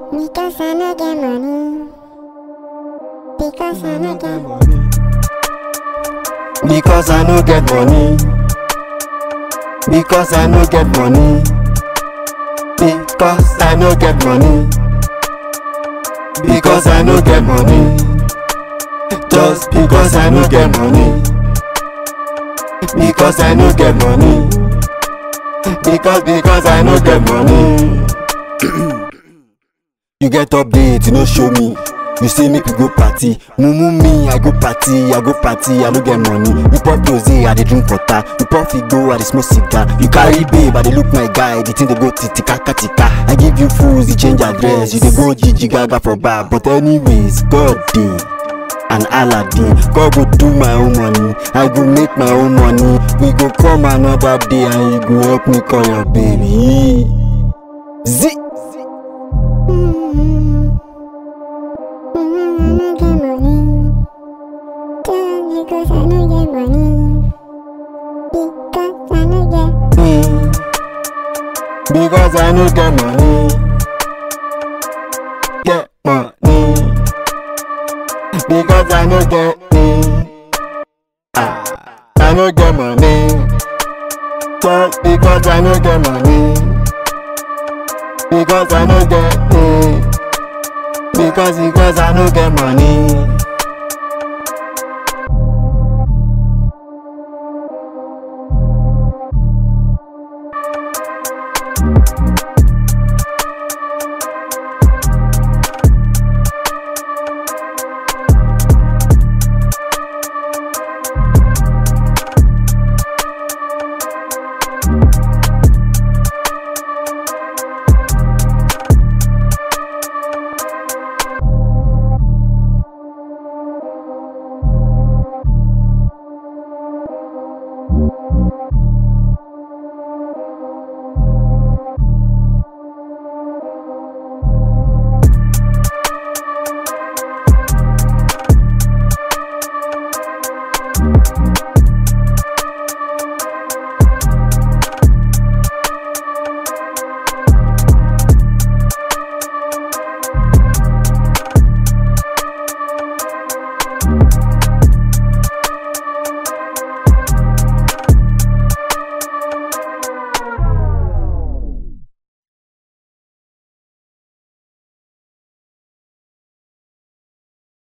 Because I no get money. Because I no get money. Because I no get money. Because I no get money. Because I no get money. Because I no get money. Just because I no get money. Because I no get money. Because I no get money. You get update, you no show me. You say make we go party. Mumu me, I go party, I no get money. You pop rose, I dey drink water. You pop figo, I dey smoke cigar. You carry babe, I dey look my guy. The thing dey go titika katika. I give you fools, you change address. You dey go Gigi Gaga for bar. But anyways, God dey and Aladdin. God go do my own money. I go make my own money. We go come another day and you go help me call your baby. Z. Because I no get money. Because I no get money. Because I no get money. Get money. Because I no get money. I no get money. Just because I no get money. Because I no get money. Because I no get money.